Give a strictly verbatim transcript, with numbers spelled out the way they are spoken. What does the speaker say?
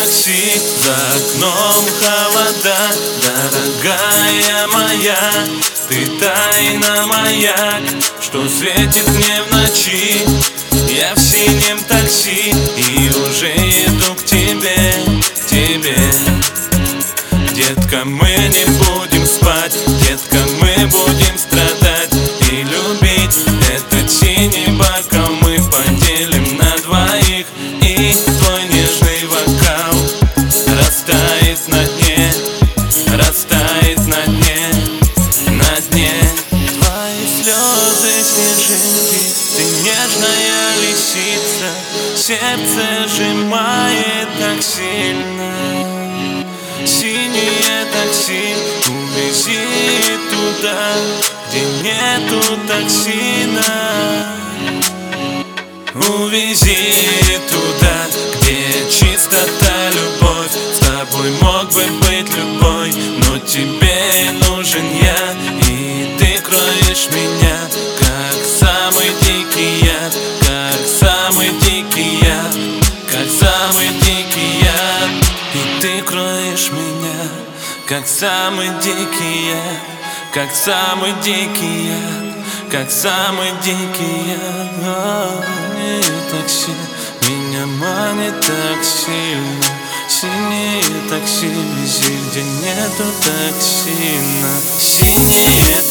такси, за окном холода. Дорогая моя, ты тайна маяк, что светит мне в ночи. Я в синем такси и уже иду к тебе, к тебе. Детка, мы не будем спать, детка, мы будем страдать и любить. Этот синий бокал мы поделим на двоих, и твой нежный вокал растает на дне, растает на дне, на дне. Твои слезы снежинки, ты нежная лисица, сердце сжимает так сильно. Синее такси, увези туда, где нету токсина. Увези туда, где чистота, любовь. С тобой мог бы быть любой, но тебе нужен я, и ты кроешь меня, как самый дикий яд, как самый дикий яд, как самый дикий яд. И ты кроешь меня, как самый дикий яд, как самый дикий яд, как самый дикий яд. О, синее такси меня манит так сильно. Синее такси, вези, где нету токсина. Синее